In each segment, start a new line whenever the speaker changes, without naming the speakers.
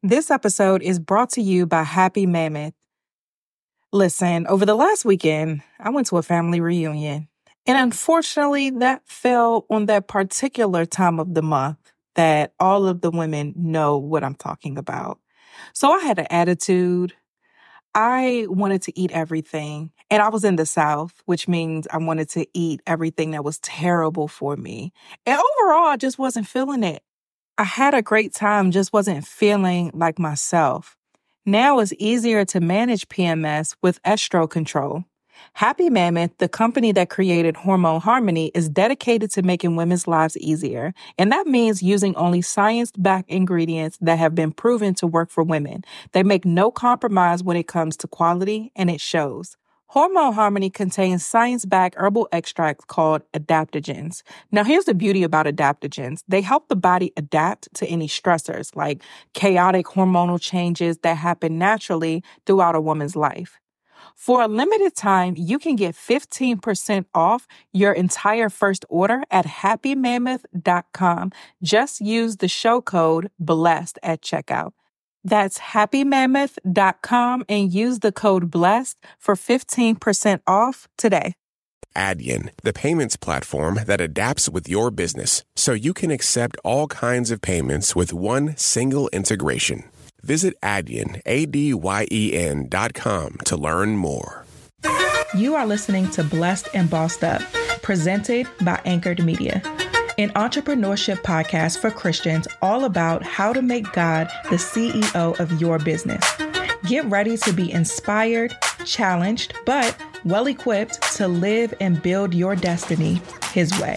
This episode is brought to you by Happy Mammoth. Listen, over the last weekend, I went to a family reunion, and unfortunately, that fell on that particular time of the month that all of the women know what I'm talking about. So I had an attitude. I wanted to eat everything, and I was in the South, which means I wanted to eat everything that was terrible for me. And overall, I just wasn't feeling it. I had a great time, just wasn't feeling like myself. Now it's easier to manage PMS with Estro Control. Happy Mammoth, the company that created Hormone Harmony, is dedicated to making women's lives easier. And that means using only science-backed ingredients that have been proven to work for women. They make no compromise when it comes to quality, and it shows. Hormone Harmony contains science-backed herbal extracts called adaptogens. Now, here's the beauty about adaptogens. They help the body adapt to any stressors, like chaotic hormonal changes that happen naturally throughout a woman's life. For a limited time, you can get 15% off your entire first order at happymammoth.com. Just use the show code BLESSED at checkout. That's happymammoth.com and use the code BLESSED for 15% off today.
Adyen, the payments platform that adapts with your business so you can accept all kinds of payments with one single integration. Visit Adyen, ADYEN.com to learn more.
You are listening to Blessed and Bossed Up, presented by Anchored Media, an entrepreneurship podcast for Christians all about how to make God the CEO of your business. Get ready to be inspired, challenged, but well-equipped to live and build your destiny His way.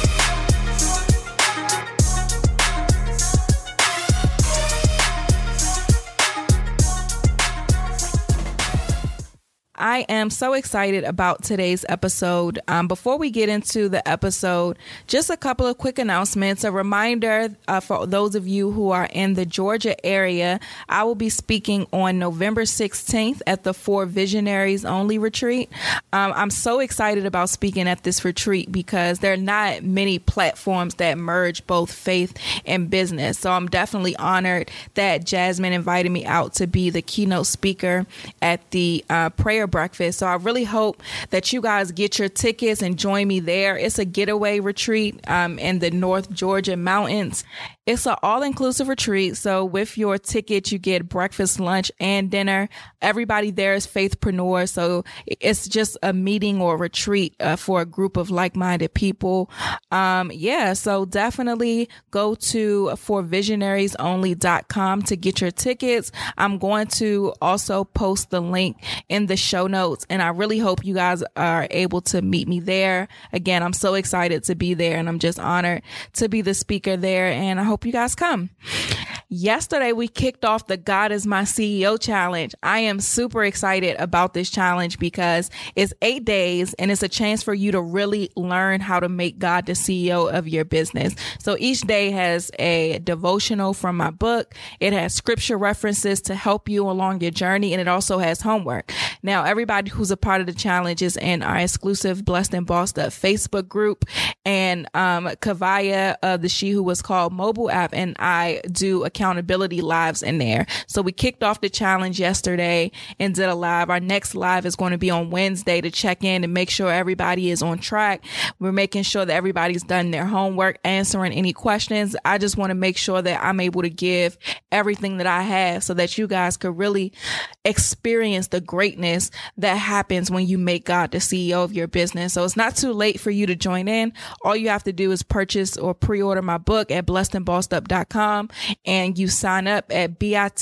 I am so excited about today's episode. Before we get into the episode, just a couple of quick announcements. A reminder for those of you who are in the Georgia area, I will be speaking on November 16th at the For Visionaries Only retreat. I'm so excited about speaking at this retreat because there are not many platforms that merge both faith and business. So I'm definitely honored that Jasmine invited me out to be the keynote speaker at the prayer breakfast. So I really hope that you guys get your tickets and join me there. It's a getaway retreat in the North Georgia mountains. It's an all-inclusive retreat. So with your ticket, you get breakfast, lunch, and dinner. Everybody there is faithpreneurs. So it's just a meeting or retreat for a group of like-minded people. So definitely go to forvisionariesonly.com to get your tickets. I'm going to also post the link in the show notes, and I really hope you guys are able to meet me there. Again, I'm so excited to be there, and I'm just honored to be the speaker there, and I hope you guys come. Yesterday, we kicked off the God is My CEO challenge. I am super excited about this challenge because it's 8 days and it's a chance for you to really learn how to make God the CEO of your business. So each day has a devotional from my book. It has scripture references to help you along your journey, and it also has homework. Now, everybody who's a part of the challenge is in our exclusive Blessed and Bossed Up Facebook group, and Kavaya of the She Who Was Called mobile app, and I do accountability lives in there. So we kicked off the challenge yesterday and did a live. Our next live is going to be on Wednesday to check in and make sure everybody is on track. We're making sure that everybody's done their homework, answering any questions. I just want to make sure that I'm able to give everything that I have so that you guys could really experience the greatness that happens when you make God the CEO of your business. So it's not too late for you to join in. All you have to do is purchase or pre-order my book at blessedandbossedup.com, and you sign up at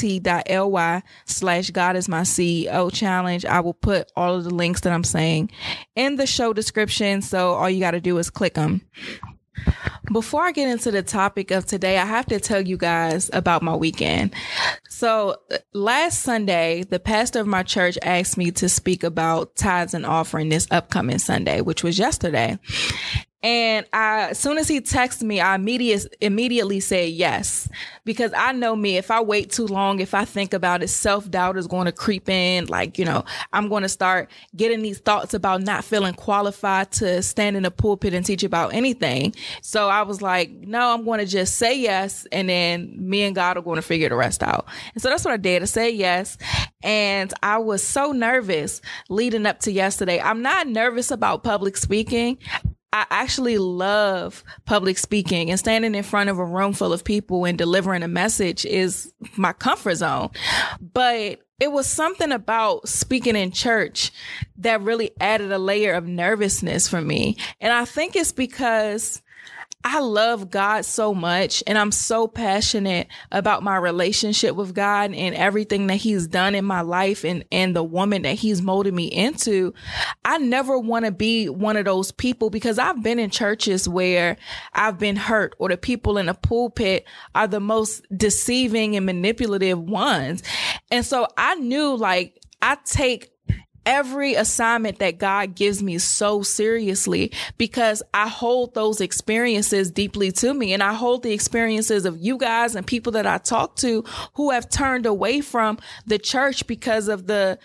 bit.ly/God is my CEO challenge. I will put all of the links that I'm saying in the show description. So all you got to do is click them. Before I get into the topic of today, I have to tell you guys about my weekend. So last Sunday, the pastor of my church asked me to speak about tithes and offering this upcoming Sunday, which was yesterday. And as soon as he texted me, I immediately said yes, because I know me. If I wait too long, if I think about it, self-doubt is going to creep in. Like, I'm going to start getting these thoughts about not feeling qualified to stand in a pulpit and teach about anything. So I was like, no, I'm going to just say yes. And then me and God are going to figure the rest out. And so that's what I did. I said yes. And I was so nervous leading up to yesterday. I'm not nervous about public speaking. I actually love public speaking, and standing in front of a room full of people and delivering a message is my comfort zone. But it was something about speaking in church that really added a layer of nervousness for me. And I think it's because I love God so much, and I'm so passionate about my relationship with God and everything that he's done in my life and the woman that he's molded me into. I never want to be one of those people, because I've been in churches where I've been hurt, or the people in the pulpit are the most deceiving and manipulative ones. And so I knew, like, I take every assignment that God gives me so seriously, because I hold those experiences deeply to me. And I hold the experiences of you guys and people that I talk to who have turned away from the church because of the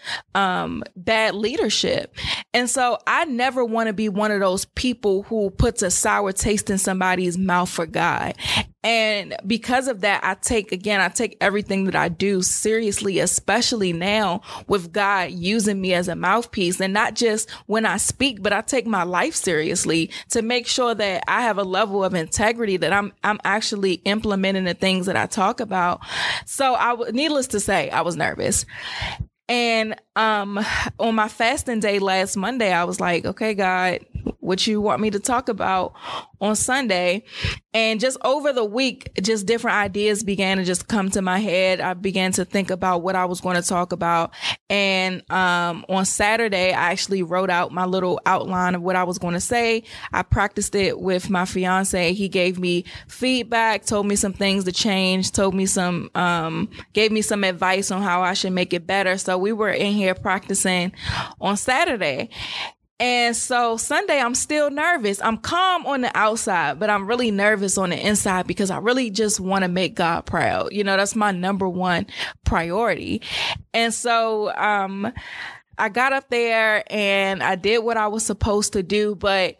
bad leadership. And so I never want to be one of those people who puts a sour taste in somebody's mouth for God. And because of that, I take everything that I do seriously, especially now with God using me as a mouthpiece. And not just when I speak, but I take my life seriously to make sure that I have a level of integrity, that I'm actually implementing the things that I talk about. So needless to say, I was nervous. And on my fasting day last Monday, I was like, okay, God, what you want me to talk about on Sunday? And just over the week, just different ideas began to just come to my head. I began to think about what I was going to talk about. And on Saturday, I actually wrote out my little outline of what I was going to say. I practiced it with my fiance. He gave me feedback, told me some things to change, gave me some advice on how I should make it better. So we were in here practicing on Saturday. And so Sunday, I'm still nervous. I'm calm on the outside, but I'm really nervous on the inside, because I really just want to make God proud. That's my number one priority. And so I got up there and I did what I was supposed to do, but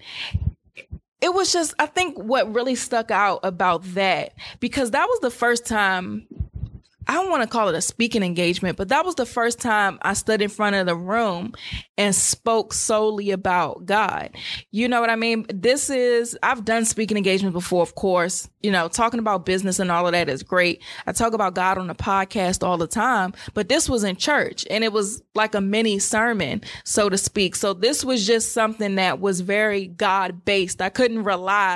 it was just, I think what really stuck out about that, because that was the first time, I don't want to call it a speaking engagement, but that was the first time I stood in front of the room and spoke solely about God. You know what I mean? I've done speaking engagements before, of course. Talking about business and all of that is great. I talk about God on the podcast all the time, but this was in church, and it was like a mini sermon, so to speak. So this was just something that was very God-based. I couldn't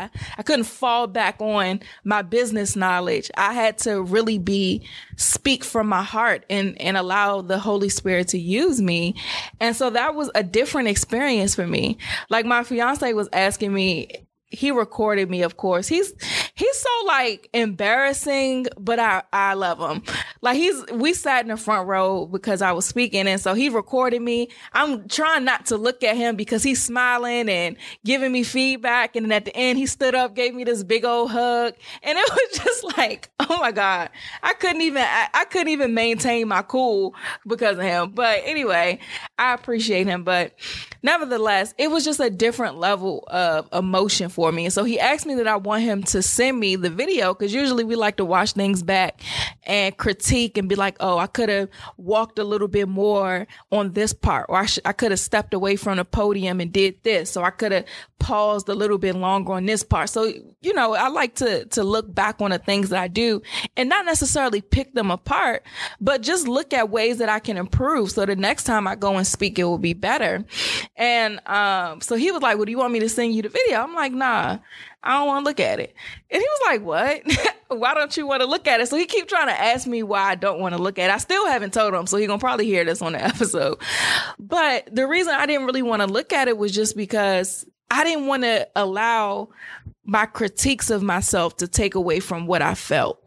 fall back on my business knowledge. I had to really speak from my heart and allow the Holy Spirit to use me. And so that was a different experience for me. Like, my fiance was asking me, he recorded me, of course. He's so like embarrassing, but I love him. Like, we sat in the front row because I was speaking. And so he recorded me. I'm trying not to look at him because he's smiling and giving me feedback. And then at the end, he stood up, gave me this big old hug. And it was just like, oh my God, I couldn't even maintain my cool because of him. But anyway, I appreciate him. But nevertheless, it was just a different level of emotion for me. And so he asked me that I want him to send me the video, because usually we like to watch things back and critique and be like, oh, I could have walked a little bit more on this part, or I could have stepped away from the podium and did this, or I could have paused a little bit longer on this part. So, I like to look back on the things that I do and not necessarily pick them apart, but just look at ways that I can improve, so the next time I go and speak, it will be better. And so he was like, well, do you want me to send you the video? I'm like, nah, I don't want to look at it. And he was like, what? Why don't you want to look at it? So he keep trying to ask me why I don't want to look at it. I still haven't told him, so he's going to probably hear this on the episode. But the reason I didn't really want to look at it was just because I didn't want to allow my critiques of myself to take away from what I felt.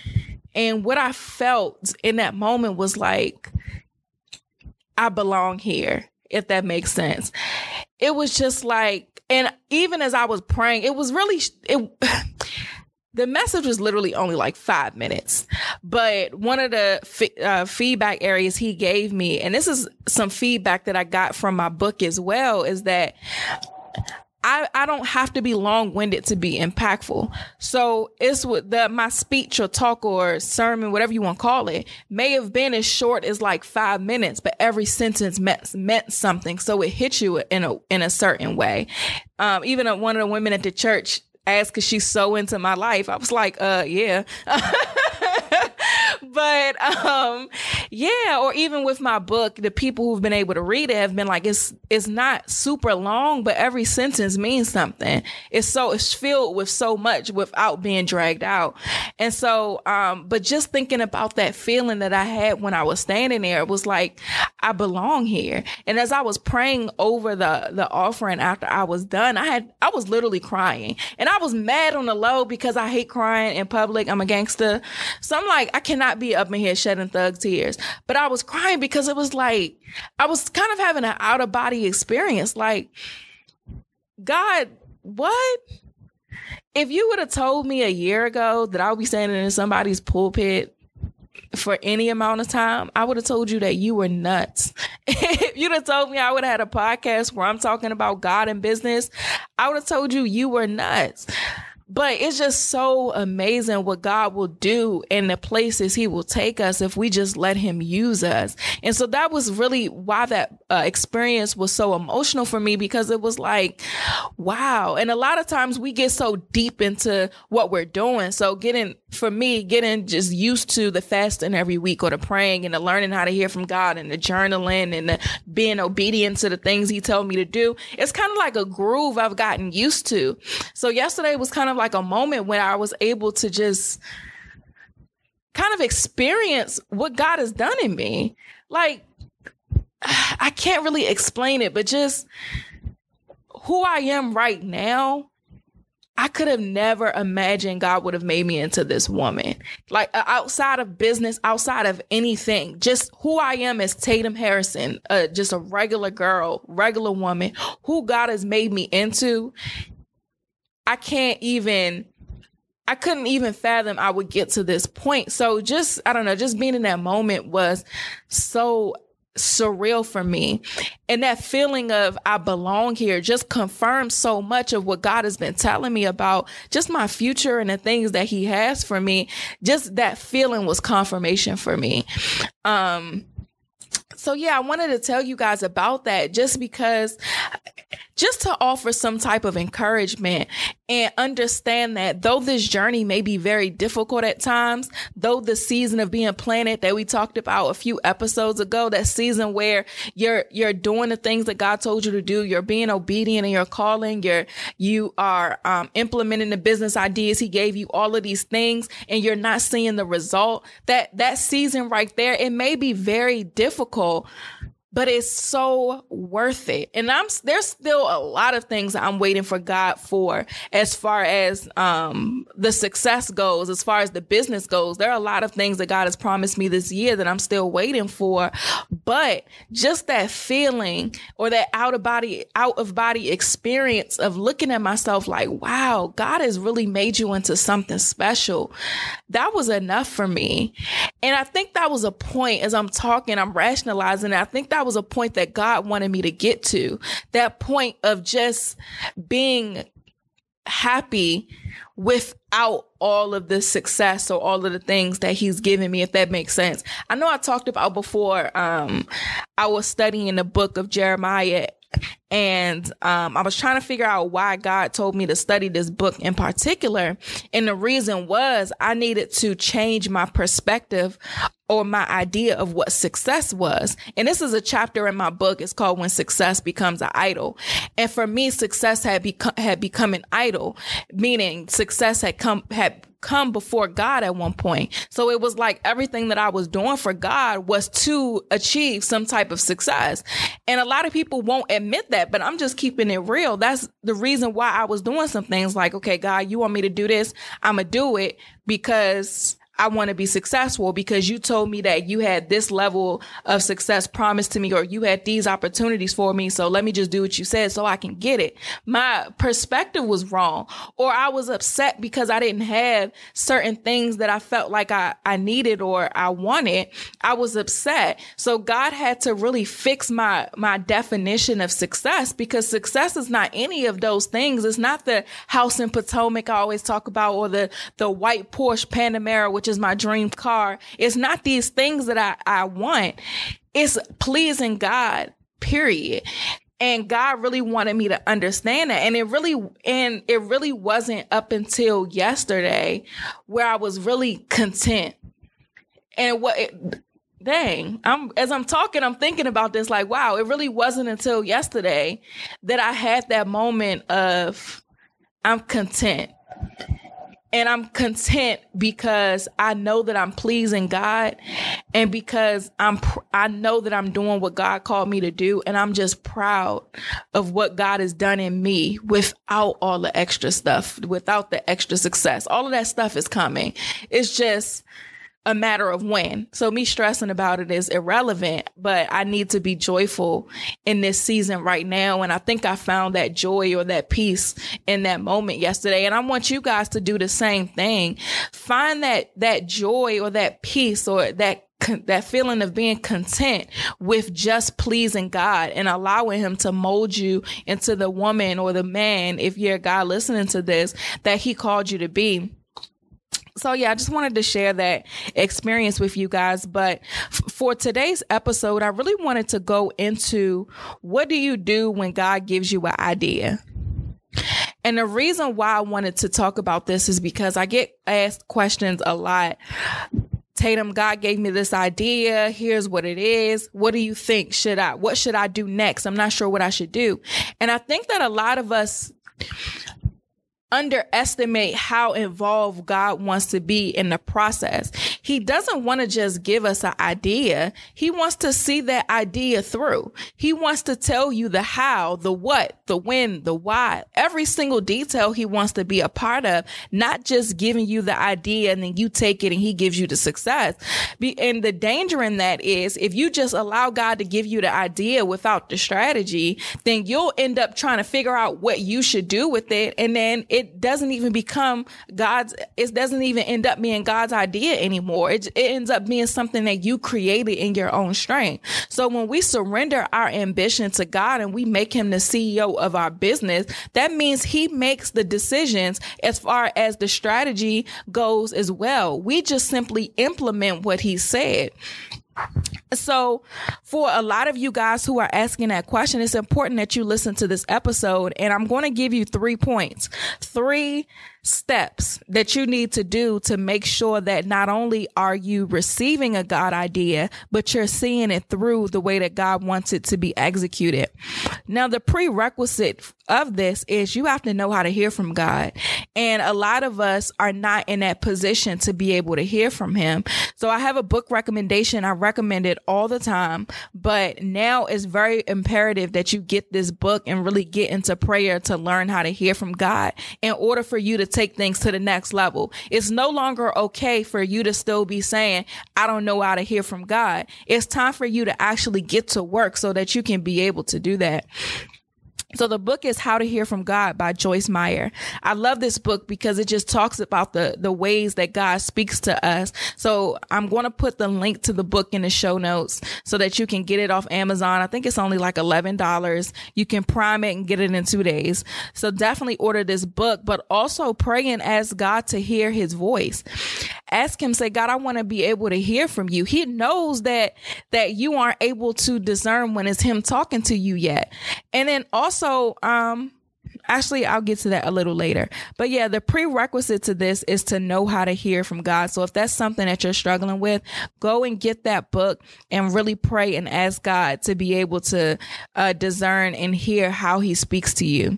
And what I felt in that moment was like, I belong here, if that makes sense. It was just like, And even as I was praying, it was really, the message was literally only like 5 minutes. But one of the feedback areas he gave me, and this is some feedback that I got from my book as well, is that I don't have to be long-winded to be impactful. So it's with my speech or talk or sermon, whatever you want to call it, may have been as short as like 5 minutes, but every sentence meant something. So it hit you in a certain way. Even one of the women at the church asked, because she's so into my life. I was like, yeah. But, yeah, or even with my book, the people who've been able to read it have been like, it's not super long, but every sentence means something. It's filled with so much without being dragged out. And so, but just thinking about that feeling that I had when I was standing there, it was like, I belong here. And as I was praying over the offering after I was done, I was literally crying, and I was mad on the low because I hate crying in public. I'm a gangster. So I'm like, I cannot be up in here shedding thug tears. But I was crying because it was like, I was kind of having an out of body experience. Like, God, what? If you would have told me a year ago that I would be standing in somebody's pulpit for any amount of time, I would have told you that you were nuts. If you'd have told me I would have had a podcast where I'm talking about God and business, I would have told you were nuts. But it's just so amazing what God will do in the places he will take us if we just let him use us. And so that was really why that experience was so emotional for me, because it was like, wow. And a lot of times we get so deep into what we're doing. So getting just used to the fasting every week, or the praying, and the learning how to hear from God, and the journaling, and the being obedient to the things he told me to do. It's kind of like a groove I've gotten used to. So yesterday was kind of like a moment when I was able to just kind of experience what God has done in me. Like, I can't really explain it, but just who I am right now, I could have never imagined God would have made me into this woman. Like, outside of business, outside of anything, just who I am as Tatum Harrison, just a regular girl, regular woman, who God has made me into. I couldn't even fathom I would get to this point. So just being in that moment was so surreal for me. And that feeling of I belong here just confirmed so much of what God has been telling me about just my future and the things that he has for me. Just that feeling was confirmation for me. So yeah, I wanted to tell you guys about that just to offer some type of encouragement and understand that though this journey may be very difficult at times, though the season of being planted that we talked about a few episodes ago, that season where you're doing the things that God told you to do, you're being obedient in your calling, you are implementing the business ideas he gave you, all of these things, and you're not seeing the result, that season right there, it may be very difficult, but it's so worth it. And there's still a lot of things I'm waiting for God for, as far as the success goes, as far as the business goes. There are a lot of things that God has promised me this year that I'm still waiting for. But just that feeling, or that out of body experience of looking at myself like, wow, God has really made you into something special. That was enough for me. And I think that was a point, as I'm talking, I'm rationalizing it. I think that was a point that God wanted me to get to, that point of just being happy without all of the success or all of the things that he's given me, if that makes sense. I know I talked about before, I was studying the book of Jeremiah, and I was trying to figure out why God told me to study this book in particular. And the reason was I needed to change my perspective or my idea of what success was. And this is a chapter in my book. It's called When Success Becomes an Idol. And for me, success had become an idol, meaning success had come before God at one point. So it was like everything that I was doing for God was to achieve some type of success. And a lot of people won't admit that, but I'm just keeping it real. That's the reason why I was doing some things like, okay, God, you want me to do this? I'm going to do it because I want to be successful because you told me that you had this level of success promised to me, or you had these opportunities for me. So let me just do what you said so I can get it. My perspective was wrong, or I was upset because I didn't have certain things that I felt like I needed or I wanted. I was upset. So God had to really fix my definition of success, because success is not any of those things. It's not the house in Potomac I always talk about, or the white Porsche Panamera, which is my dream car. It's not these things that I want. It's pleasing God, period. And God really wanted me to understand that. And it really wasn't up until yesterday where I was really content. And as I'm talking, I'm thinking about this like, wow, it really wasn't until yesterday that I had that moment of I'm content. And I'm content because I know that I'm pleasing God, and because I know that I'm doing what God called me to do. And I'm just proud of what God has done in me without all the extra stuff, without the extra success. All of that stuff is coming. It's just a matter of when. So me stressing about it is irrelevant, but I need to be joyful in this season right now. And I think I found that joy or that peace in that moment yesterday. And I want you guys to do the same thing. Find that joy or that peace or that feeling of being content with just pleasing God and allowing him to mold you into the woman or the man, if you're a guy listening to this, that he called you to be. So yeah, I just wanted to share that experience with you guys. But for today's episode, I really wanted to go into, what do you do when God gives you an idea? And the reason why I wanted to talk about this is because I get asked questions a lot. Tatum, God gave me this idea. Here's what it is. What do you think? What should I do next? I'm not sure what I should do. And I think that a lot of us underestimate how involved God wants to be in the process. He doesn't want to just give us an idea. He wants to see that idea through. He wants to tell you the how, the what, the when, the why, every single detail he wants to be a part of, not just giving you the idea and then you take it and he gives you the success. And the danger in that is, if you just allow God to give you the idea without the strategy, then you'll end up trying to figure out what you should do with it. And then it doesn't even end up being God's idea anymore. It ends up being something that you created in your own strength. So when we surrender our ambition to God and we make him the CEO of our business, that means he makes the decisions as far as the strategy goes as well. We just simply implement what he said. So for a lot of you guys who are asking that question, it's important that you listen to this episode, and I'm going to give you 3 points, 3 steps that you need to do to make sure that not only are you receiving a God idea, but you're seeing it through the way that God wants it to be executed. Now, the prerequisite of this is you have to know how to hear from God. And a lot of us are not in that position to be able to hear from him. So I have a book recommendation. I recommend it all the time, but now it's very imperative that you get this book and really get into prayer to learn how to hear from God in order for you to take things to the next level. It's no longer okay for you to still be saying, I don't know how to hear from God. It's time for you to actually get to work so that you can be able to do that. So the book is How to Hear from God by Joyce Meyer. I love this book because it just talks about the ways that God speaks to us. So I'm going to put the link to the book in the show notes so that you can get it off Amazon. I think it's only like $11. You can prime it and get it in 2 days. So definitely order this book, but also pray and ask God to hear his voice. Ask him, say, God, I want to be able to hear from you. He knows that you aren't able to discern when it's him talking to you yet. And then also, actually, I'll get to that a little later. But yeah, the prerequisite to this is to know how to hear from God. So if that's something that you're struggling with, go and get that book and really pray and ask God to be able to discern and hear how he speaks to you.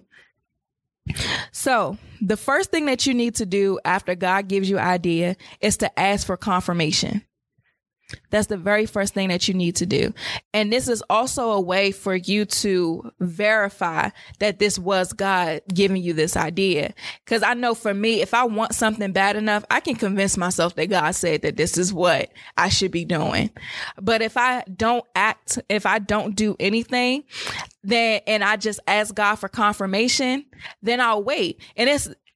So the first thing that you need to do after God gives you an idea is to ask for confirmation. That's the very first thing that you need to do. And this is also a way for you to verify that this was God giving you this idea. Because I know for me, if I want something bad enough, I can convince myself that God said that this is what I should be doing. But if I don't act, if I don't do anything, then, and I just ask God for confirmation, then I'll wait. And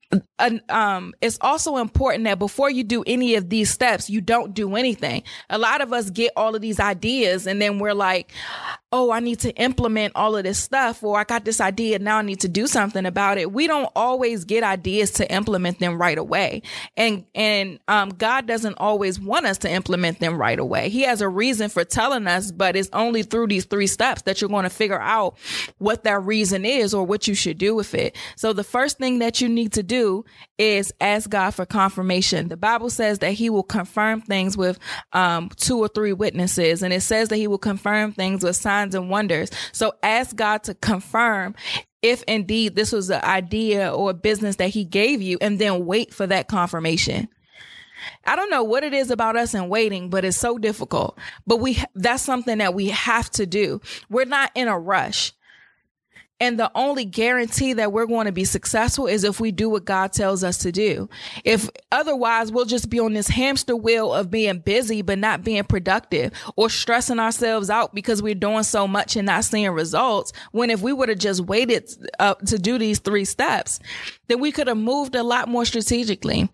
it's also important that before you do any of these steps, you don't do anything. A lot of us get all of these ideas and then we're like, oh, I need to implement all of this stuff, or I got this idea, now I need to do something about it. We don't always get ideas to implement them right away. And God doesn't always want us to implement them right away. He has a reason for telling us, but it's only through these 3 steps that you're going to figure out what that reason is or what you should do with it. So the first thing that you need to do is ask God for confirmation. The Bible says that he will confirm things with 2 or 3 witnesses. And it says that he will confirm things with signs and wonders. So ask God to confirm if indeed this was an idea or a business that he gave you, and then wait for that confirmation. I don't know what it is about us and waiting, but it's so difficult. But that's something that we have to do. We're not in a rush. And the only guarantee that we're going to be successful is if we do what God tells us to do. If otherwise, we'll just be on this hamster wheel of being busy, but not being productive, or stressing ourselves out because we're doing so much and not seeing results. When if we would have just waited to do these 3 steps, then we could have moved a lot more strategically.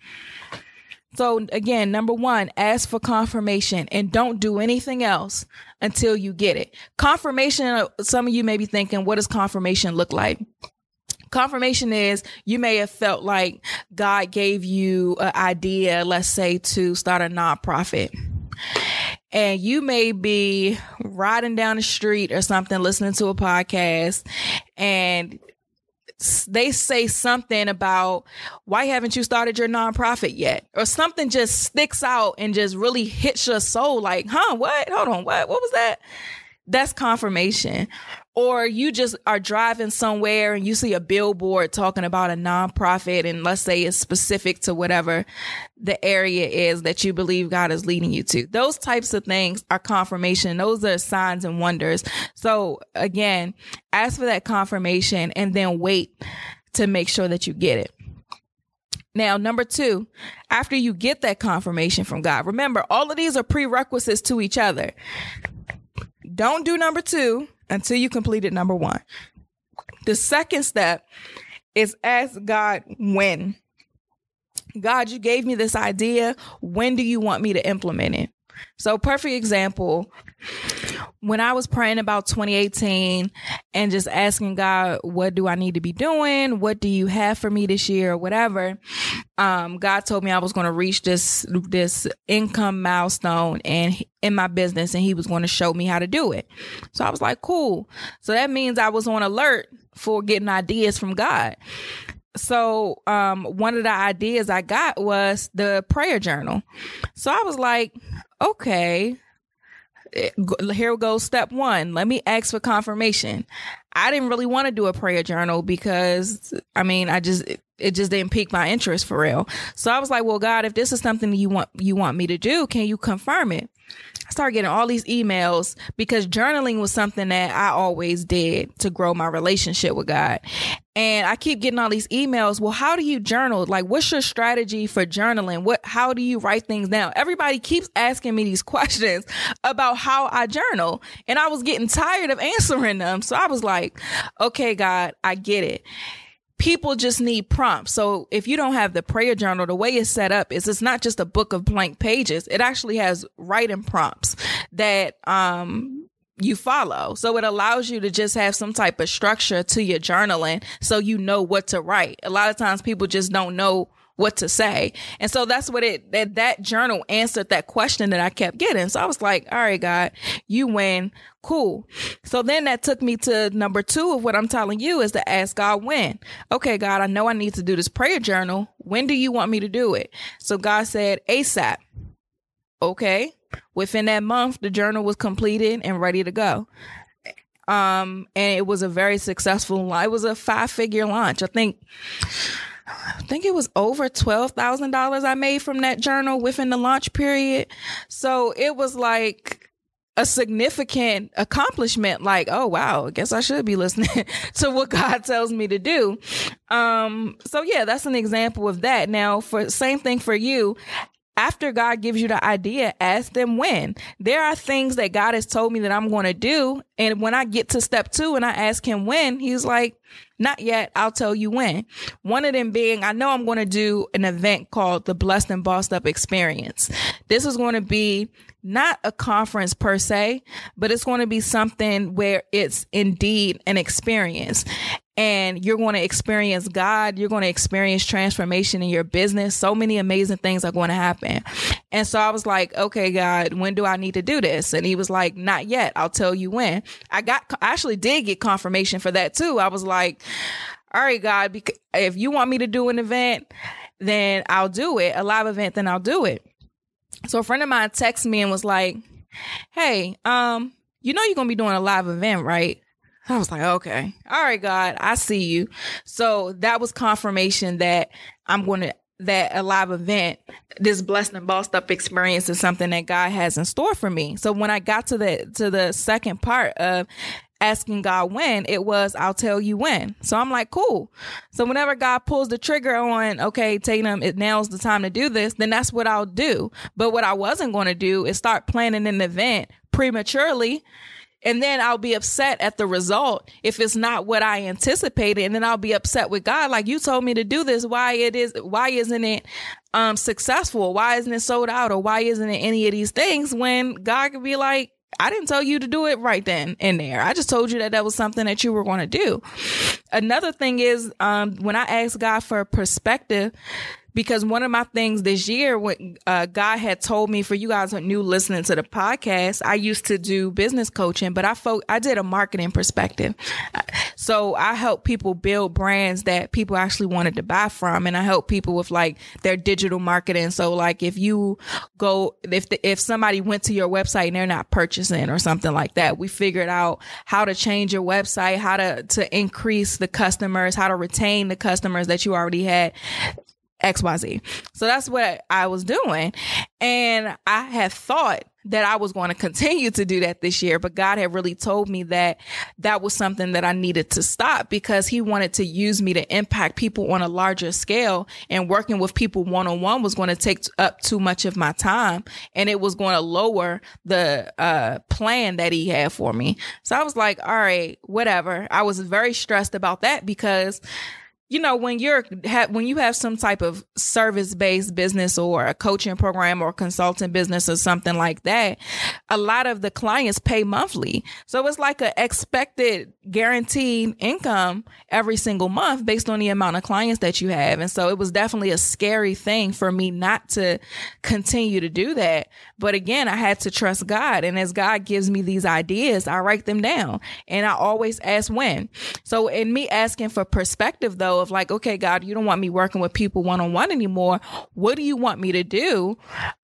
So again, number 1, ask for confirmation and don't do anything else until you get it. Confirmation, some of you may be thinking, what does confirmation look like? Confirmation is you may have felt like God gave you an idea, let's say, to start a nonprofit. And you may be riding down the street or something, listening to a podcast, and they say something about, why haven't you started your nonprofit yet? Or something just sticks out and just really hits your soul like, what? Hold on, what was that? That's confirmation. Or you just are driving somewhere and you see a billboard talking about a nonprofit, and let's say it's specific to whatever the area is that you believe God is leading you to. Those types of things are confirmation. Those are signs and wonders. So again, ask for that confirmation and then wait to make sure that you get it. Now, number 2, after you get that confirmation from God, remember, all of these are prerequisites to each other. Don't do number 2 until you completed number 1. The second step is ask God when. God, you gave me this idea. When do you want me to implement it? So perfect example, when I was praying about 2018 and just asking God, what do I need to be doing? What do you have for me this year or whatever? God told me I was going to reach this income milestone in my business, and he was going to show me how to do it. So I was like, cool. So that means I was on alert for getting ideas from God. So one of the ideas I got was the prayer journal. So I was like, okay, here goes step 1. Let me ask for confirmation. I didn't really want to do a prayer journal because, it just didn't pique my interest for real. So I was like, well, God, if this is something you want me to do, can you confirm it? I started getting all these emails because journaling was something that I always did to grow my relationship with God. And I keep getting all these emails. Well, how do you journal? Like, what's your strategy for journaling? How do you write things down? Everybody keeps asking me these questions about how I journal. And I was getting tired of answering them. So I was like, okay, God, I get it. People just need prompts. So if you don't have the prayer journal, the way it's set up is it's not just a book of blank pages. It actually has writing prompts that you follow. So it allows you to just have some type of structure to your journaling so you know what to write. A lot of times people just don't know what to say. And so that's what that journal answered that question that I kept getting. So I was like, all right, God, you win. Cool. So then that took me to number 2 of what I'm telling you is to ask God when. Okay, God, I know I need to do this prayer journal. When do you want me to do it? So God said ASAP. Okay. Within that month, the journal was completed and ready to go. And it was a very successful, it was a 5-figure launch. I think I think it was over $12,000 I made from that journal within the launch period. So it was like a significant accomplishment. Like, oh, wow, I guess I should be listening to what God tells me to do. So yeah, that's an example of that. Now, for same thing for you. After God gives you the idea, ask them when. There are things that God has told me that I'm going to do. And when I get to step 2 and I ask him when, he's like, not yet. I'll tell you when. One of them being, I know I'm going to do an event called the Blessed and Bossed Up Experience. This is going to be not a conference per se, but it's going to be something where it's indeed an experience. And you're going to experience God. You're going to experience transformation in your business. So many amazing things are going to happen. And so I was like, okay, God, when do I need to do this? And he was like, not yet. I'll tell you when. I actually did get confirmation for that too. I was like, all right, God, if you want me to do an event, then I'll do it. A live event, then I'll do it. So a friend of mine texted me and was like, hey, you know you're going to be doing a live event, right? I was like, okay, all right, God, I see you. So that was confirmation that that a live event, this Blessed and Bossed Up Experience is something that God has in store for me. So when I got to the second part of asking God when, it was, I'll tell you when. So I'm like, cool. So whenever God pulls the trigger on, okay, Tatum, now's the time to do this, then that's what I'll do. But what I wasn't going to do is start planning an event prematurely. And then I'll be upset at the result if it's not what I anticipated. And then I'll be upset with God. Like, you told me to do this. Why isn't it successful? Why isn't it sold out? Or why isn't it any of these things, when God could be like, I didn't tell you to do it right then and there. I just told you that was something that you were going to do. Another thing is, when I asked God for perspective, because one of my things this year, when God had told me, for you guys who are new listening to the podcast, I used to do business coaching, but I did a marketing perspective. So I help people build brands that people actually wanted to buy from. And I help people with like their digital marketing. So like if somebody went to your website and they're not purchasing or something like that, we figured out how to change your website, how to increase the customers, how to retain the customers that you already had. XYZ. So that's what I was doing. And I had thought that I was going to continue to do that this year, but God had really told me that was something that I needed to stop, because he wanted to use me to impact people on a larger scale, and working with people one-on-one was going to take up too much of my time, and it was going to lower the plan that he had for me. So I was like, all right, whatever. I was very stressed about that, because you know, when you have some type of service-based business or a coaching program or consulting business or something like that, a lot of the clients pay monthly. So it's like an expected guaranteed income every single month based on the amount of clients that you have. And so it was definitely a scary thing for me not to continue to do that. But again, I had to trust God. And as God gives me these ideas, I write them down, and I always ask when. So in me asking for perspective, though, of like, okay, God, you don't want me working with people one-on-one anymore. What do you want me to do?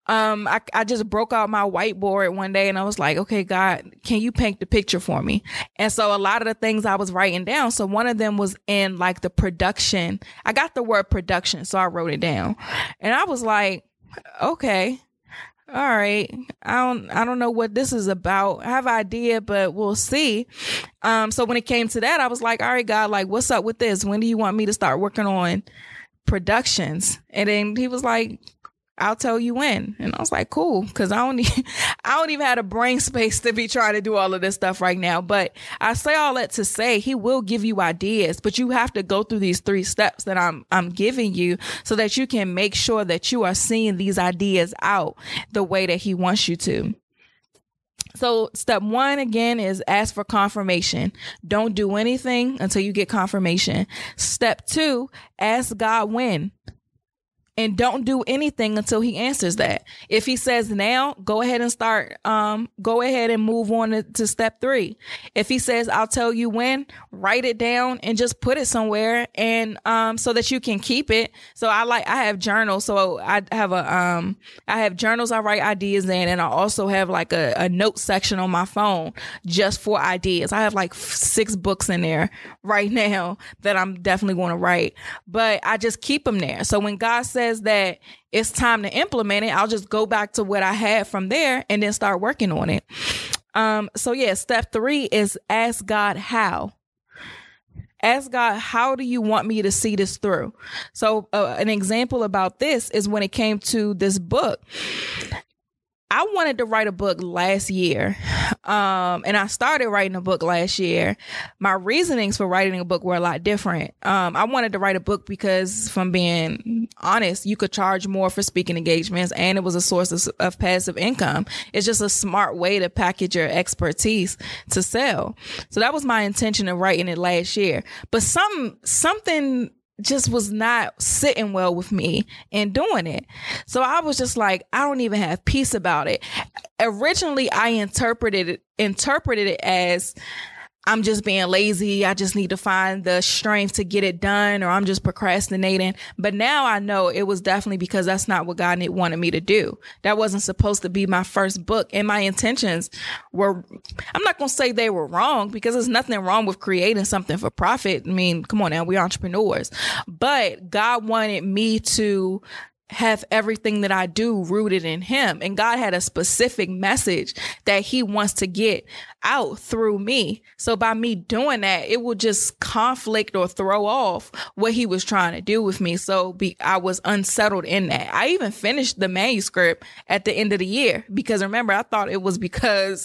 I just broke out my whiteboard one day and I was like, okay, God, can you paint the picture for me? And so a lot of the things I was writing down. So one of them was in like the production. I got the word production, so I wrote it down, and I was like, okay, all right. I don't know what this is about. I have an idea, but we'll see. So when it came to that, I was like, all right, God, like, what's up with this? When do you want me to start working on productions? And then he was like, I'll tell you when. And I was like, cool. Cause I don't even have a brain space to be trying to do all of this stuff right now. But I say all that to say he will give you ideas, but you have to go through these 3 steps that I'm giving you so that you can make sure that you are seeing these ideas out the way that he wants you to. So step 1, again, is ask for confirmation. Don't do anything until you get confirmation. Step 2, ask God when. and don't do anything until he answers that. If he says now, go ahead and go ahead and move on to step 3. If he says, I'll tell you when, write it down and just put it somewhere, and so that you can keep it. So I have journals. So I have journals I write ideas in, and I also have like a note section on my phone just for ideas. I have like 6 books in there right now that I'm definitely going to write, but I just keep them there. So when God says that it's time to implement it, I'll just go back to what I had from there and then start working on it. So yeah, step 3 is ask God how. Ask God, how do you want me to see this through? So an example about this is when it came to this book. I wanted to write a book last year, and I started writing a book last year. My reasonings for writing a book were a lot different. I wanted to write a book because, if I'm being honest, you could charge more for speaking engagements, and it was a source of passive income. It's just a smart way to package your expertise to sell. So that was my intention of writing it last year. But something just was not sitting well with me in doing it. So I was just like, I don't even have peace about it. Originally, I interpreted it as I'm just being lazy. I just need to find the strength to get it done, or I'm just procrastinating. But now I know it was definitely because that's not what God wanted me to do. That wasn't supposed to be my first book. And my intentions were, I'm not going to say they were wrong, because there's nothing wrong with creating something for profit. I mean, come on now, we're entrepreneurs. But God wanted me to have everything that I do rooted in him. And God had a specific message that he wants to get out through me. So by me doing that, it would just conflict or throw off what he was trying to do with me. So I was unsettled in that. I even finished the manuscript at the end of the year, because remember, I thought it was because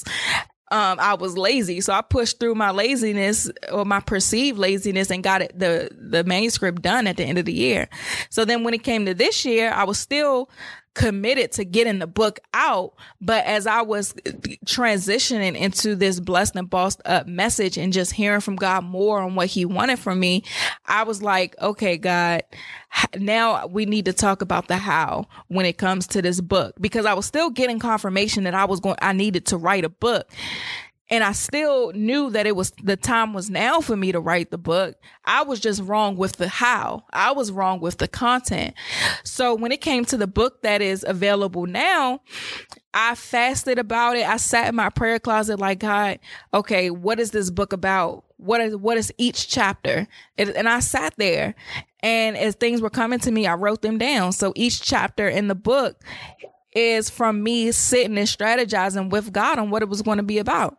I was lazy. So I pushed through my laziness, or my perceived laziness, and got it, the manuscript done at the end of the year. So then when it came to this year, I was still committed to getting the book out. But as I was transitioning into this blessed and bossed up message and just hearing from God more on what he wanted from me, I was like, okay, God, now we need to talk about the how when it comes to this book, because I was still getting confirmation that I needed to write a book. And I still knew that the time was now for me to write the book. I was just wrong with the how. I was wrong with the content. So when it came to the book that is available now, I fasted about it. I sat in my prayer closet like, God, okay, what is this book about? What is each chapter? And I sat there, and as things were coming to me, I wrote them down. So each chapter in the book is from me sitting and strategizing with God on what it was going to be about.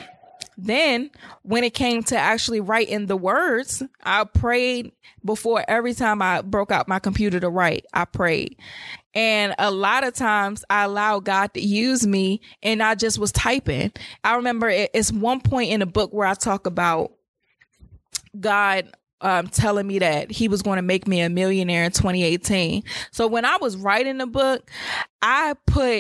Then when it came to actually writing the words, I prayed before every time I broke out my computer to write. I prayed. And a lot of times I allowed God to use me, and I just was typing. I remember it's one point in the book where I talk about God telling me that he was going to make me a millionaire in 2018. So when I was writing the book, I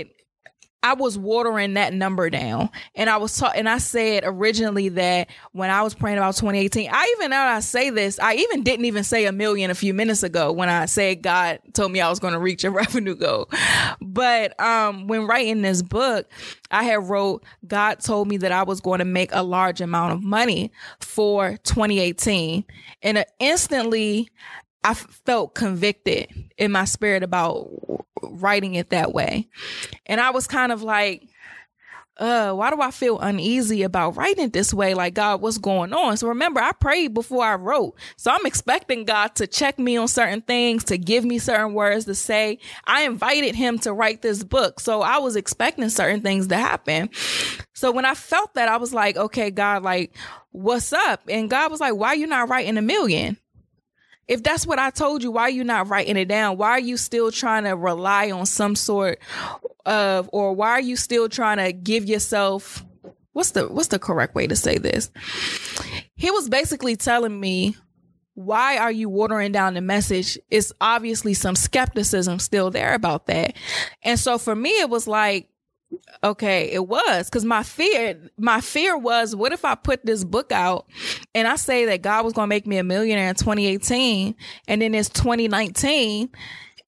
was watering that number down. And I said originally that when I was praying about 2018, I even didn't even say 1 million a few minutes ago when I said God told me I was going to reach a revenue goal. But when writing this book, I had wrote, God told me that I was going to make a large amount of money for 2018. And instantly I felt convicted in my spirit about writing it that way. And I was kind of like, why do I feel uneasy about writing it this way? Like, God, what's going on? So remember, I prayed before I wrote. So I'm expecting God to check me on certain things, to give me certain words to say. I invited him to write this book. So I was expecting certain things to happen. So when I felt that, I was like, okay, God, like, what's up? And God was like, why are you not writing 1 million? If that's what I told you, why are you not writing it down? Why are you still trying to rely on some sort of, or why are you still trying to give yourself, what's the correct way to say this? He was basically telling me, why are you watering down the message? It's obviously some skepticism still there about that. And so for me, it was like, okay, it was, because my fear was, what if I put this book out and I say that God was going to make me a millionaire in 2018, and then it's 2019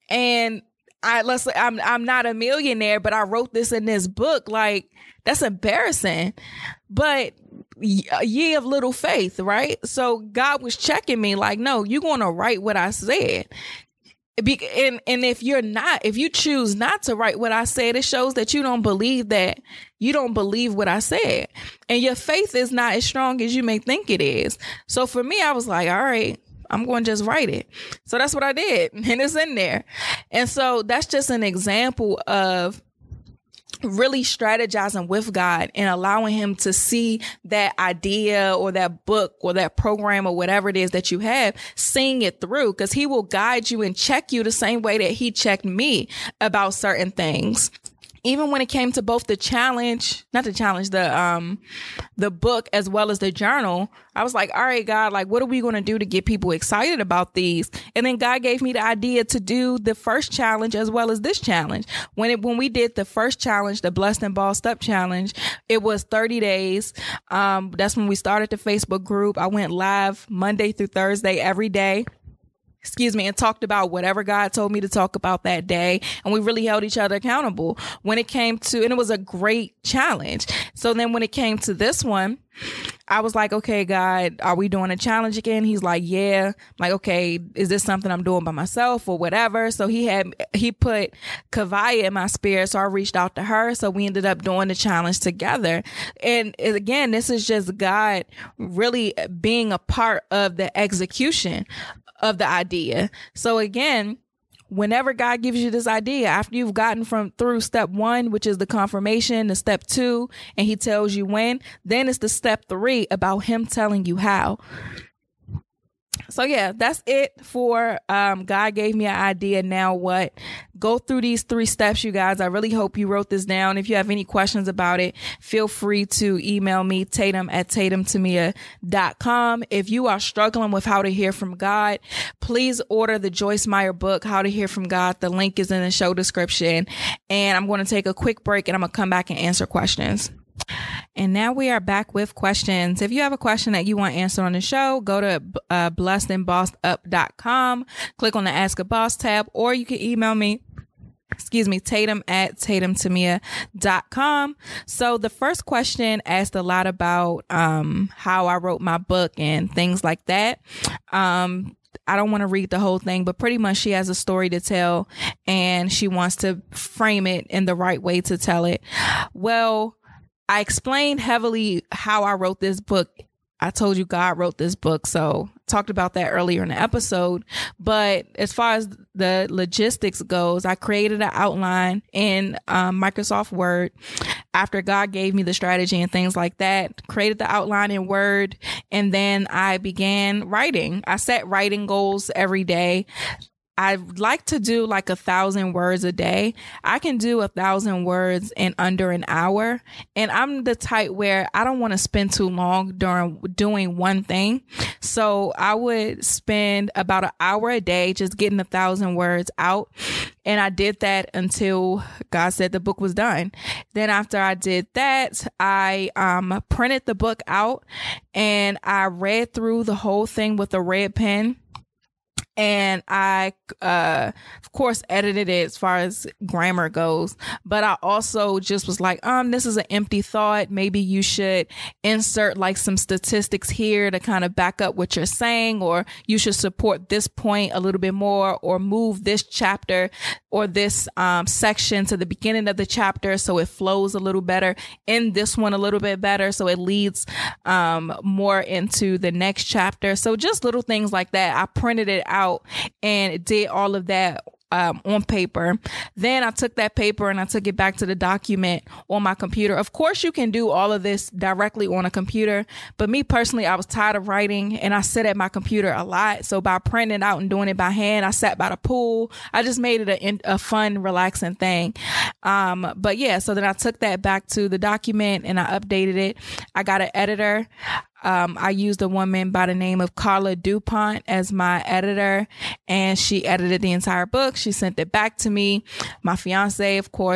And I'm not a millionaire, but I wrote this in this book. Like, that's embarrassing. But ye of little faith, right? So God was checking me like, no, you're going to write what I said. And if you choose not to write what I said, it shows that you don't believe what I said. And your faith is not as strong as you may think it is. So for me, I was like, all right, I'm going to just write it. So that's what I did. And it's in there. And so that's just an example of really strategizing with God and allowing him to see that idea or that book or that program or whatever it is that you have, seeing it through, because he will guide you and check you the same way that he checked me about certain things. Even when it came to both the book as well as the journal, I was like, all right, God, like, what are we going to do to get people excited about these? And then God gave me the idea to do the first challenge as well as this challenge. When we did the first challenge, the Blessed and Bossed Up challenge, it was 30 days. That's when we started the Facebook group. I went live Monday through Thursday every day. And talked about whatever God told me to talk about that day. And we really held each other accountable when it came to, and it was a great challenge. So then when it came to this one, I was like, okay, God, are we doing a challenge again? He's like, yeah. I'm like, okay, is this something I'm doing by myself or whatever? So he put Kavaya in my spirit. So I reached out to her. So we ended up doing the challenge together. And again, this is just God really being a part of the execution of the idea. So again, whenever God gives you this idea, after you've gotten through step 1, which is the confirmation, the step 2, and he tells you when, then it's the step 3 about him telling you how. So yeah, that's it for God gave me an idea. Now what? Go through these 3 steps, you guys. I really hope you wrote this down. If you have any questions about it, feel free to email me, tatum@tatumtamia.com. If you are struggling with how to hear from God, please order the Joyce Meyer book, How to Hear from God. The link is in the show description. And I'm going to take a quick break and I'm going to come back and answer questions. And now we are back with questions. If you have a question that you want answered on the show, go to blessedandbossedup.com, click on the Ask a Boss tab, or you can email me, tatum@tatumtamia.com. So the first question asked a lot about how I wrote my book and things like that. I don't want to read the whole thing, but pretty much she has a story to tell and she wants to frame it in the right way to tell it. Well, I explained heavily how I wrote this book. I told you God wrote this book, so talked about that earlier in the episode. But as far as the logistics goes, I created an outline in Microsoft Word after God gave me the strategy and things like that. Created the outline in Word, and then I began writing. I set writing goals every day. I like to do like 1,000 words a day. I can do 1,000 words in under an hour. And I'm the type where I don't want to spend too long during doing one thing. So I would spend about an hour a day just getting 1,000 words out. And I did that until God said the book was done. Then after I did that, I printed the book out and I read through the whole thing with a red pen. And I, of course, edited it as far as grammar goes. But I also just was like, this is an empty thought. Maybe you should insert like some statistics here to kind of back up what you're saying, or you should support this point a little bit more, or move this chapter or this section to the beginning of the chapter so it flows a little better, in this one a little bit better so it leads more into the next chapter. So just little things like that. I printed it out and did all of that on paper. Then I took that paper and I took it back to the document on my computer. Of course, you can do all of this directly on a computer, but me personally, I was tired of writing and I sit at my computer a lot. So by printing out and doing it by hand, I sat by the pool. I just made it a fun, relaxing thing. But yeah, so then I took that back to the document and I updated it. I got an editor. I used a woman by the name of Carla DuPont as my editor, and she edited the entire book. She sent it back to me. My fiance, of course,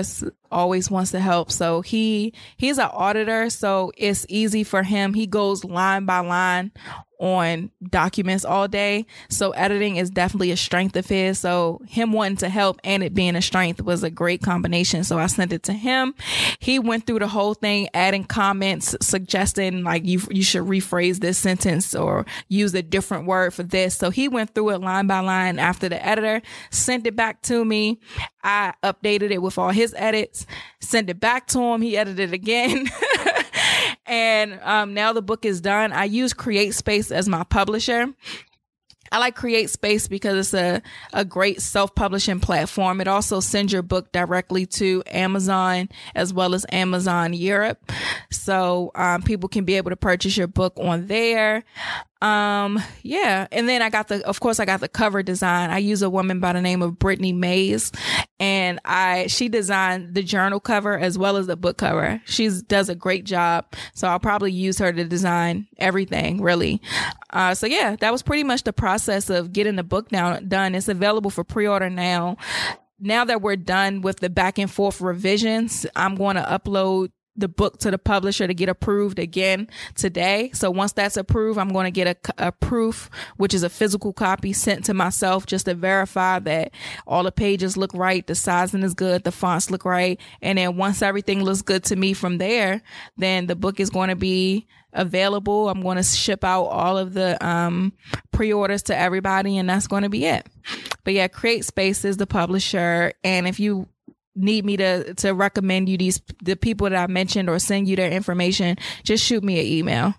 always wants to help. So he's an auditor, so it's easy for him. He goes line by line on documents all day. So editing is definitely a strength of his. So him wanting to help and it being a strength was a great combination. So I sent it to him. He went through the whole thing, adding comments, suggesting like you should rephrase this sentence or use a different word for this. So he went through it line by line after the editor, sent it back to me. I updated it with all his edits, sent it back to him. He edited it again. And now the book is done. I use CreateSpace as my publisher. I like CreateSpace because it's a great self-publishing platform. It also sends your book directly to Amazon as well as Amazon Europe. So people can be able to purchase your book on there. Yeah. And then I got the cover design. I use a woman by the name of Brittany Mays, and she designed the journal cover as well as the book cover. She does a great job. So I'll probably use her to design everything, really. So yeah, that was pretty much the process of getting the book done. It's available for pre-order now. Now that we're done with the back and forth revisions, I'm going to upload the book to the publisher to get approved again today. So once that's approved, I'm going to get a proof, which is a physical copy, sent to myself just to verify that all the pages look right, the sizing is good, the fonts look right. And then once everything looks good to me from there, then the book is going to be available. I'm going to ship out all of the pre-orders to everybody, and that's going to be it. But yeah, CreateSpace is the publisher. And if you need me to recommend you the people that I mentioned or send you their information, just shoot me an email.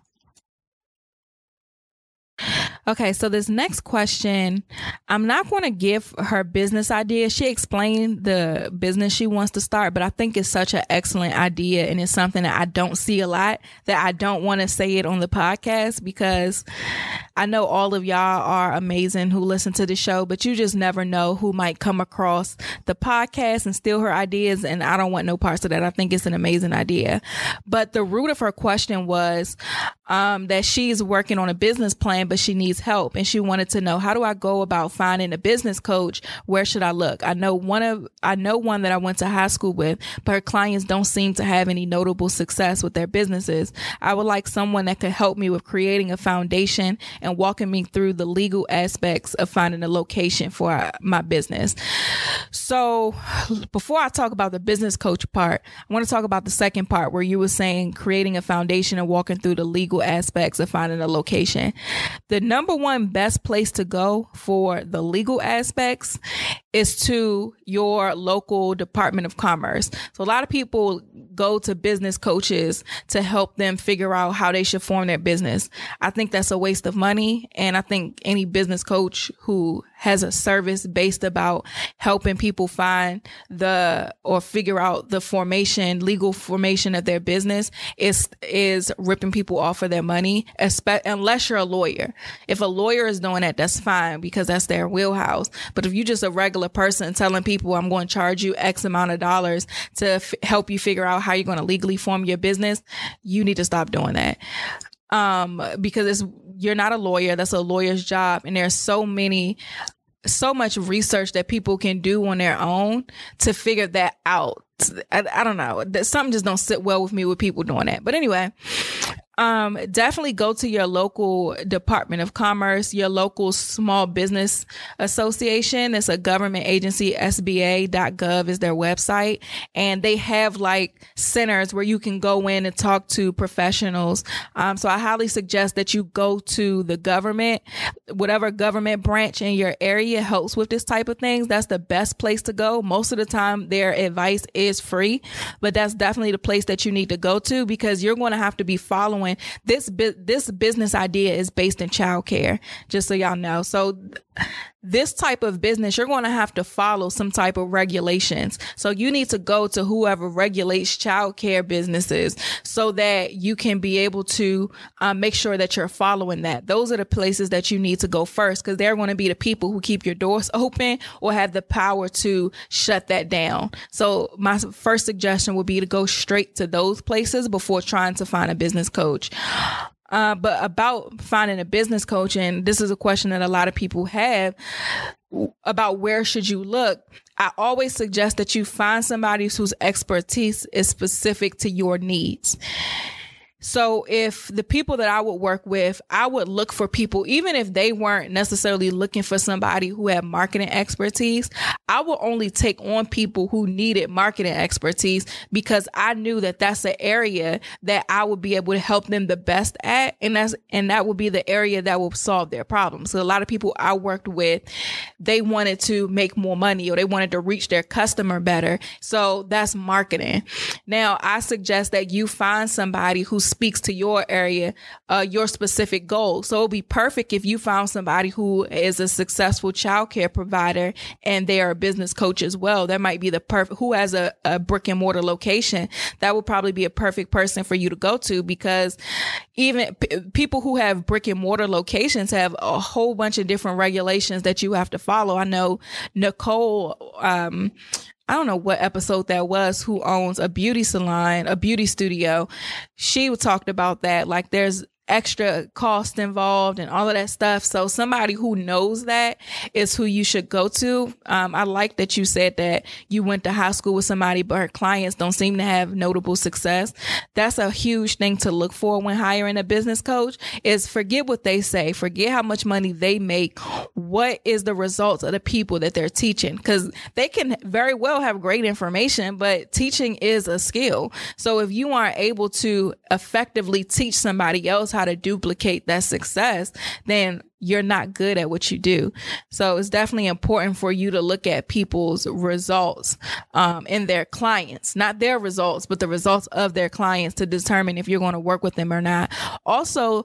Okay, so this next question, I'm not going to give her business idea. She explained the business she wants to start, but I think it's such an excellent idea, and it's something that I don't see a lot, that I don't want to say it on the podcast, because I know all of y'all are amazing who listen to the show, but you just never know who might come across the podcast and steal her ideas, and I don't want no parts of that. I think it's an amazing idea. But the root of her question was that she's working on a business plan, but she needs help, and she wanted to know, how do I go about finding a business coach? Where should I look? I know one that I went to high school with, but her clients don't seem to have any notable success with their businesses. I would like someone that could help me with creating a foundation and walking me through the legal aspects of finding a location for my business. So before I talk about the business coach part, I want to talk about the second part where you were saying creating a foundation and walking through the legal aspects of finding a location. The number one best place to go for the legal aspects is to your local Department of Commerce. So a lot of people go to business coaches to help them figure out how they should form their business. I think that's a waste of money. And I think any business coach who has a service based about helping people find or figure out the legal formation of their business is ripping people off of their money, unless you're a lawyer. If a lawyer is doing that, that's fine because that's their wheelhouse. But if you're just a regular person telling people, I'm going to charge you X amount of dollars to help you figure out how you're going to legally form your business, you need to stop doing that. Because you're not a lawyer. That's a lawyer's job. And there's so much research that people can do on their own to figure that out. I don't know. Something just don't sit well with me with people doing that. But anyway, definitely go to your local Department of Commerce, your local Small Business Association. It's a government agency. SBA.gov is their website. And they have like centers where you can go in and talk to professionals. So I highly suggest that you go to the government, whatever government branch in your area helps with this type of things. That's the best place to go. Most of the time their advice is free, but that's definitely the place that you need to go to, because you're going to have to be following this business idea is based in childcare, just so y'all know. So this type of business, you're going to have to follow some type of regulations. So you need to go to whoever regulates childcare businesses so that you can be able to make sure that you're following that. Those are the places that you need to go first, because they're going to be the people who keep your doors open or have the power to shut that down. So my first suggestion would be to go straight to those places before trying to find a business coach. But about finding a business coach, and this is a question that a lot of people have about where should you look. I always suggest that you find somebody whose expertise is specific to your needs. So if the people that I would work with, I would look for people, even if they weren't necessarily looking for somebody who had marketing expertise, I would only take on people who needed marketing expertise because I knew that that's the area that I would be able to help them the best at. And that would be the area that will solve their problems. So a lot of people I worked with, they wanted to make more money or they wanted to reach their customer better. So that's marketing. Now I suggest that you find somebody who speaks to your area, your specific goals. So it'll be perfect if you found somebody who is a successful childcare provider and they are a business coach as well. That might be the perfect, who has a brick and mortar location. That would probably be a perfect person for you to go to, because even people who have brick and mortar locations have a whole bunch of different regulations that you have to follow. I know Nicole, I don't know what episode that was, who owns a beauty salon, a beauty studio. She talked about that. Like there's extra cost involved and all of that stuff. So somebody who knows that is who you should go to. I like that you said that you went to high school with somebody, but her clients don't seem to have notable success. That's a huge thing to look for when hiring a business coach, is forget what they say. Forget how much money they make. What is the results of the people that they're teaching? Because they can very well have great information, but teaching is a skill. So if you aren't able to effectively teach somebody else how to duplicate that success, then you're not good at what you do. So it's definitely important for you to look at people's results in their clients, not their results, but the results of their clients to determine if you're going to work with them or not. Also,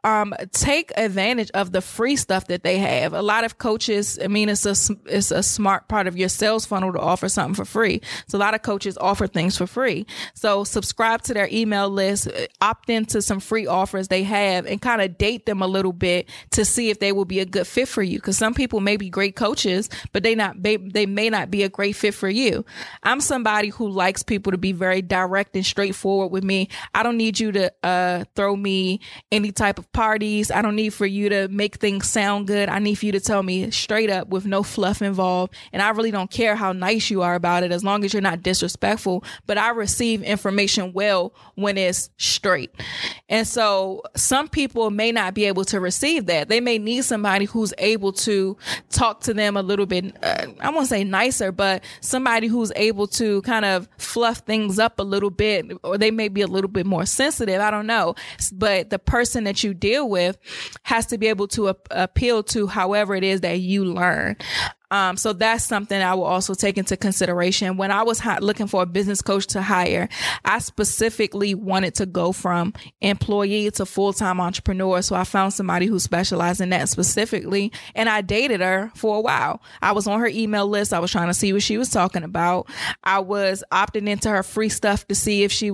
take advantage of the free stuff that they have. A lot of coaches, I mean, it's a smart part of your sales funnel to offer something for free. So a lot of coaches offer things for free. So subscribe to their email list, opt into some free offers they have, and kind of date them a little bit to see if they will be a good fit for you. Because some people may be great coaches, but they may not be a great fit for you. I'm somebody who likes people to be very direct and straightforward with me. I don't need you to throw me any type of parties. I don't need for you to make things sound good. I need for you to tell me straight up with no fluff involved. And I really don't care how nice you are about it, as long as you're not disrespectful. But I receive information well when it's straight. And so some people may not be able to receive that. They may need somebody who's able to talk to them a little bit, I won't say nicer, but somebody who's able to kind of fluff things up a little bit, or they may be a little bit more sensitive. I don't know. But the person that you deal with has to be able to appeal to however it is that you learn. So that's something I will also take into consideration. When I was looking for a business coach to hire, I specifically wanted to go from employee to full-time entrepreneur. So I found somebody who specialized in that specifically, and I dated her for a while. I was on her email list. I was trying to see what she was talking about. I was opting into her free stuff to see if she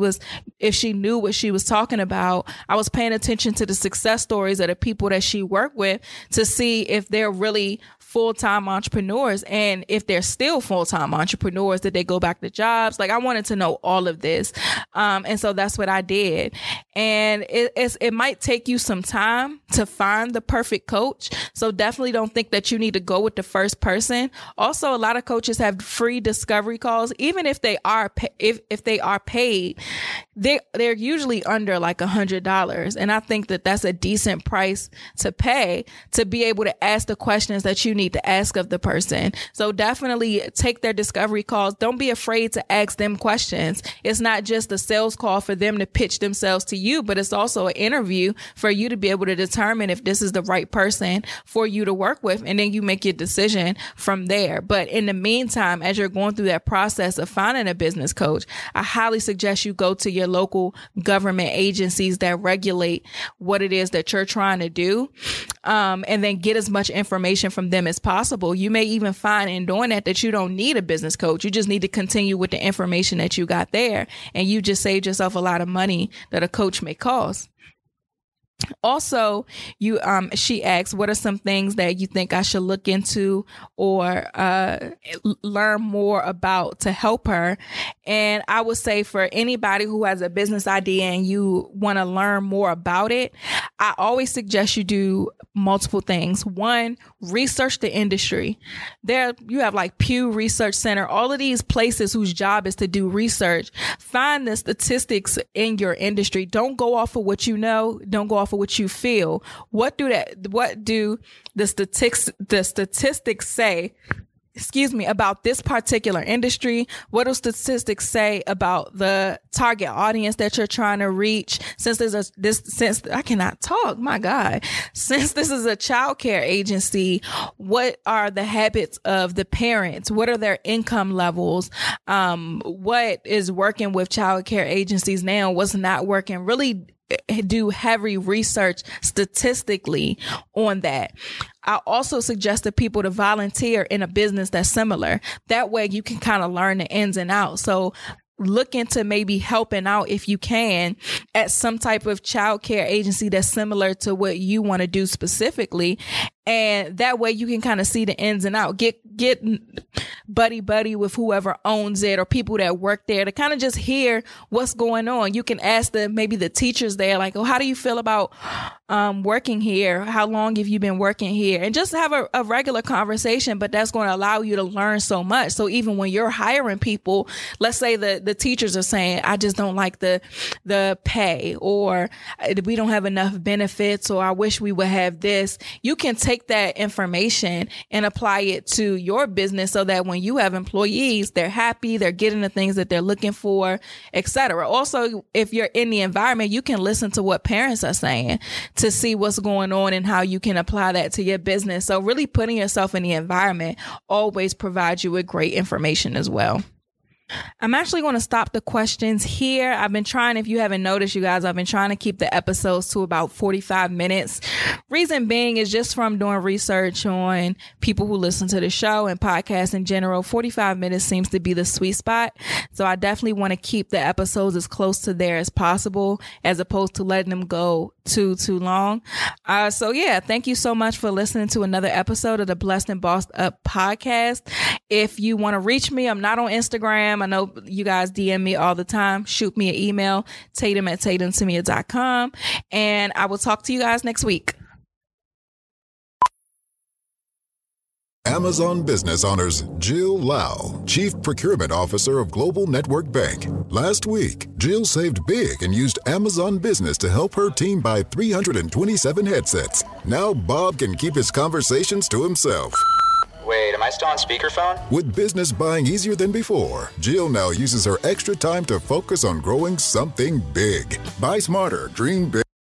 knew what she was talking about. I was paying attention to the success stories of the people that she worked with to see if they're really full-time entrepreneurs, and if they're still full-time entrepreneurs, did they go back to jobs? Like, I wanted to know all of this. And so that's what I did. And it might take you some time to find the perfect coach. So definitely don't think that you need to go with the first person. Also, a lot of coaches have free discovery calls. Even if they are, if they are paid, they're usually under like $100. And I think that that's a decent price to pay to be able to ask the questions that you need to ask of the person. So definitely take their discovery calls. Don't be afraid to ask them questions. It's not just a sales call for them to pitch themselves to you, but it's also an interview for you to be able to determine if this is the right person for you to work with. And then you make your decision from there. But in the meantime, as you're going through that process of finding a business coach, I highly suggest you go to your local government agencies that regulate what it is that you're trying to do. And then get as much information from them as possible. You may even find in doing that you don't need a business coach. You just need to continue with the information that you got there, and you just saved yourself a lot of money that a coach may cost. Also, she asks, what are some things that you think I should look into or learn more about to help her? And I would say for anybody who has a business idea and you want to learn more about it, I always suggest you do multiple things. One, research the industry. There you have like Pew Research Center, all of these places whose job is to do research. Find the statistics in your industry. Don't go off of what you know. Don't go off of what you feel. What do the statistics say? About this particular industry? What do statistics say about the target audience that you're trying to reach? Since I cannot talk, my God. Since this is a childcare agency, what are the habits of the parents? What are their income levels? What is working with childcare agencies now? What's not working? Really do heavy research statistically on that. I also suggest that people to volunteer in a business that's similar. That way you can kind of learn the ins and outs. So look into maybe helping out if you can at some type of childcare agency that's similar to what you want to do specifically. And that way you can kind of see the ins and outs. Get buddy with whoever owns it or people that work there to kind of just hear what's going on. You can ask maybe the teachers there, like, oh, how do you feel about working here? How long have you been working here? And just have a regular conversation, but that's going to allow you to learn so much. So even when you're hiring people, let's say the teachers are saying, I just don't like the pay, or we don't have enough benefits, or I wish we would have this. You can take that information and apply it to your business so that when you have employees, they're happy, they're getting the things that they're looking for, etc. Also, if you're in the environment, you can listen to what parents are saying to see what's going on and how you can apply that to your business. So really putting yourself in the environment always provides you with great information as well. I'm actually going to stop the questions here. I've been trying, if you haven't noticed, you guys, I've been trying to keep the episodes to about 45 minutes. Reason being is just from doing research on people who listen to the show and podcasts in general, 45 minutes seems to be the sweet spot. So I definitely want to keep the episodes as close to there as possible, as opposed to letting them go too long. So yeah, thank you so much for listening to another episode of the Blessed and Bossed Up podcast. If you want to reach me, I'm not on Instagram. I know you guys DM me all the time. Shoot me an email, tatum@tatumtemia.com. And I will talk to you guys next week.
Amazon Business honors Jill Lau, Chief Procurement Officer of Global Network Bank. Last week, Jill saved big and used Amazon Business to help her team buy 327 headsets. Now Bob can keep his conversations to himself.
Wait, am I still on speakerphone?
With business buying easier than before, Jill now uses her extra time to focus on growing something big. Buy smarter, dream big.